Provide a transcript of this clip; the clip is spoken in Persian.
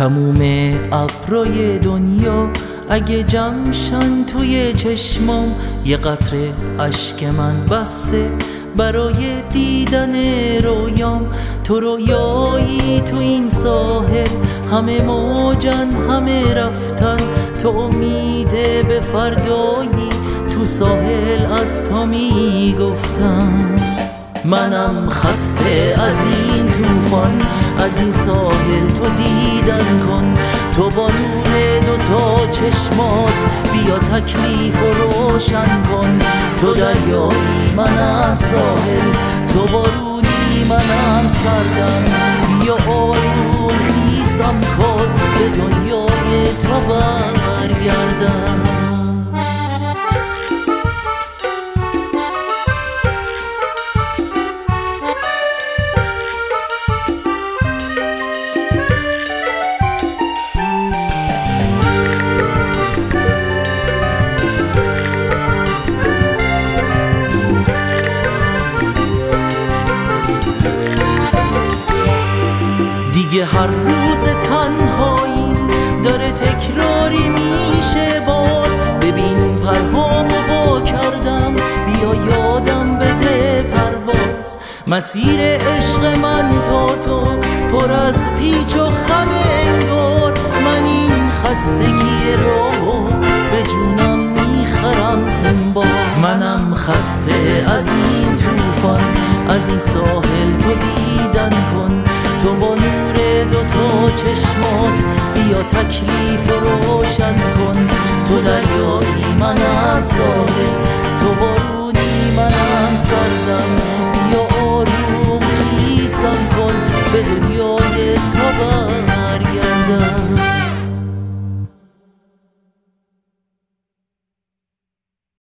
تموم ابرای دنیا اگه جمشن توی چشمام، یه قطره اشک من بسه برای دیدن رویام. تو رویایی تو این ساحل، همه موجن همه رفتن، تو امیده به فردایی، تو ساحل از تو میگفتم. منم خسته از این طوفان، از این ساحل تو دیدن کن، تو با نور دوتا چشمات بیا تکلیف و روشن کن. تو دریایی منم ساحل، تو بارونی منم سردم، بیا آروم خیسم کن به دنیای تو برگردم. دیگه هر روز تنهاییم داره تکراری میشه باز، ببین پرهامو وا کردم، بیا یادم بده پرواز. مسیر عشق من تا تو پر از پیچ و خم انگار، من این خستگی رو به جونم میخرم این بار. منم خسته از این طوفان، از این ساحل تو دیدن کن، تو با نور دوتا چشمات بیا تکلیف روشن کن. تو دریایی منم ساحل،